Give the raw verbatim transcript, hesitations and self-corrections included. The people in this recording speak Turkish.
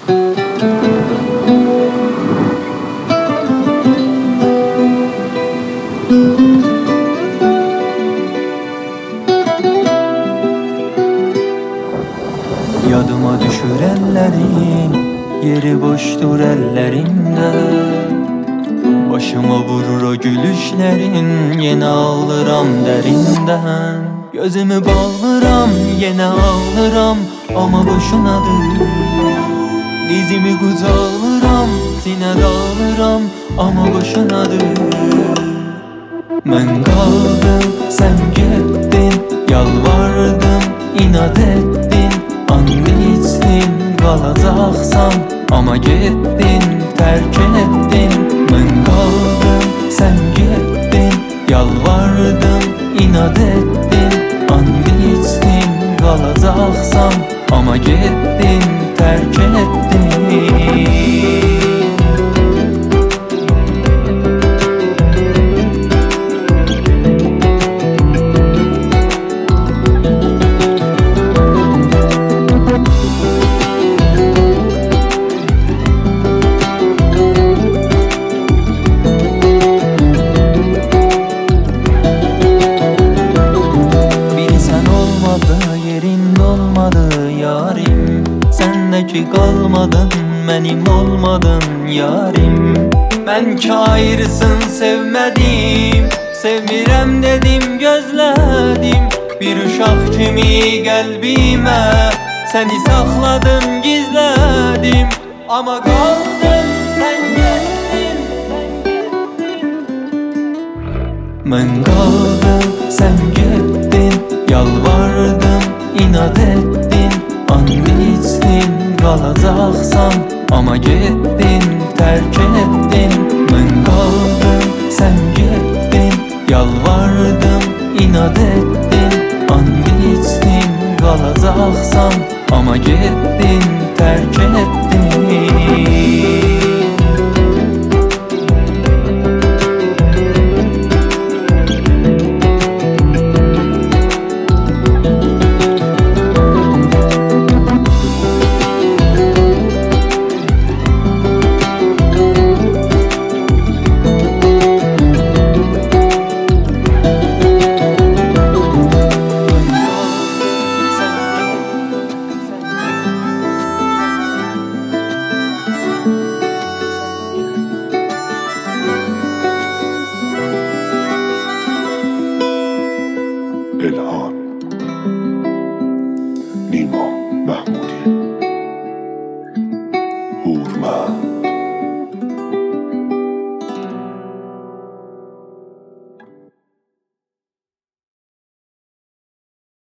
Yadıma düşür ellerin, yeri boştur ellerinde. Başıma vurur o gülüşlerin, yine ağlıram derinden. Gözümü bağlıram, yine ağlıram ama boşunadır. Dizimi kucağlıram, sine dağlıram ama boşunadır. Ben kaldım, sen gittin, yalvardım, inat ettin, and içtin, kalacaksan ama gittin, terk ettin. Ben kaldım, sen gittin, yalvardım, inat ettin, and içtin, kalacaksan ama gittin, terk ettin. Yarim, sendeki kalmadın, benim olmadın yarim. Ben ki ayrısın sevmedim, sevmirem dedim gözledim. Bir uşak kimi kalbime seni sakladım gizledim. Ama kaldın sen gittin. Ben kaldım sen gittin, yalvardım, inat ettin, and içtin, kalacaksan ama gittin, terk ettin. Ben kaldım, sen gittin, yalvardım, inat ettin, and içtin, kalacaksan ama gittin, terk ettin. الهام نیما محمودی هورمند